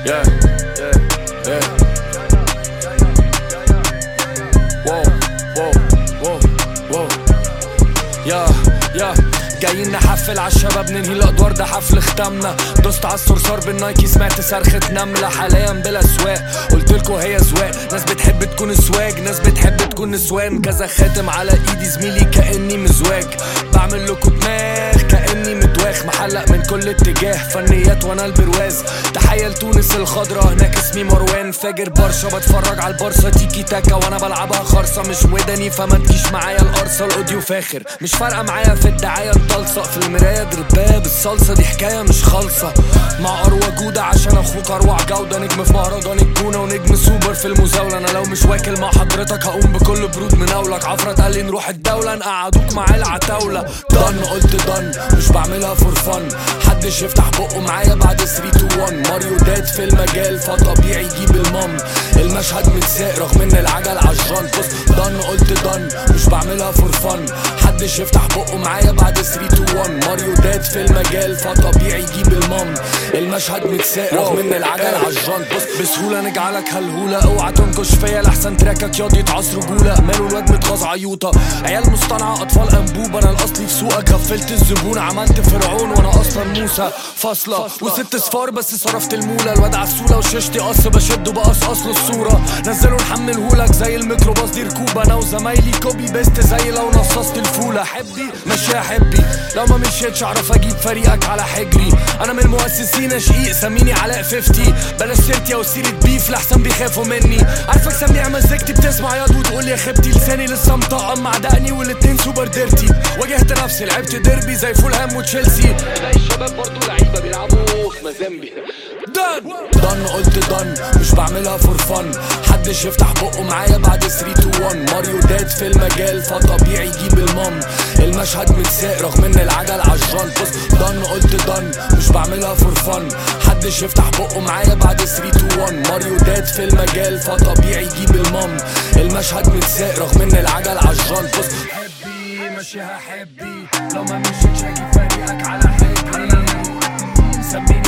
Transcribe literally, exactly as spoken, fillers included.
yeah, yeah, yeah. Wow, wow, wow, wow. يا يا جايين نحفل عالشباب ننهي الادوار ده حفل ختامنا. دوست عالصرصار بالنايكي سمعت صرخة نملة. حاليا بلا سواق قلتلكوا هي زواق. ناس بتحب تكون سواج ناس بتحب تكون نسوان. كذا خاتم على ايدي زميلي كأني مزواج. بعمل لكوا دماغ كأني مدواخ. محلق من كل اتجاه فنيات وانا البرواز. تحية لتونس الخضرا هناك اسمي مروان. فاجر برشا بتفرج على البارسا تيكي تاكا وانا بلعبها خرصة مش ودني فما تجيش معايا القرصة. الاوديو فاخر مش فارقة معايا في الدعاية نطلصق في المراية درباه بالصلصة. دي حكاية مش خالصة مع اروى جودة عشان اخوك اروع جودة. نجم في مهرجان الجونة ونجم سوبر في المزاولة. انا لو مش واكل مع حضرتك هقوم بكل برود مناولك. عفرة قال لي نروح الدولة نقعدوك مع العتاولة. ضن قلت ضن مش بعملها فور فن. حدش يفتح بقه معايا بعد تلاتة اتنين واحد. ماريو داد في المجال فطبيعي يجيب المام. المشهد متساق رغم ان العجل عالجان. بص ضن قلت ضن مش بعملها فور فن. محدش يفتح بقه معايا بعد تلاتة اتنين واحد. ماريو داد في المجال فطبيعي يجيب المام. المشهد متساق رغم ان العجل عالجان. بص بسهولة نجعلك هالهولة. اوعى تنكش فيا لحسن تراكك ياض يتعصر رجولة. ماله الواد متغاظ عيوطة عيال مصطنعة اطفال انبوبة. انا الاصلي في سوقك غفلت الزبون عملت فرعون وانا اصلا موسى. فاصلة وست صفار بس صرفت المولة. الواد عسولة وششتي قص بشده بقص اصل الصورة. نزلوا نحملهولك زي الميكروباص دي ركوبة. انا وزمايلي كوبي بيست زي لو نصصت الفولة. حبي ماشي حبي لو ما مشيتش اعرف اجيب فريقك على حجري. انا من المؤسسين شقيق سميني علاء خمسين. بلاش سيرتي او سيرة بيف لحسن بيخافوا مني. عارفك سميع مزيكتي بتسمع ياض وتقول يا خيبتي. لساني لسه مطقم مع دقني والاتنين سوبر ديرتي. واجهت نفسي لعبت ديربي زي فولهام وتشيلسي. زي الشباب برضو لعيبه بيلعبوا في مازامبي. ضن ضن قلت ضن مش بعملها فور فن. حدش يفتح بقه معايا بعد تلاتة اتنين واحد. ماريو داد في المجال فطبيعي يجيب المام. المشهد متساق رغم ان العجل عالجان. بص ضن قلت ضن مش بعملها فور فن. محدش يفتح بقه معايا بعد تلاتة اتنين واحد. ماريو داد في المجال فطبيعي يجيب المام. المشهد متساق رغم ان العجل عالجان. بص حبي ماشيها حبي لو ما مشيتش هجيب فريقك على حجري. سمي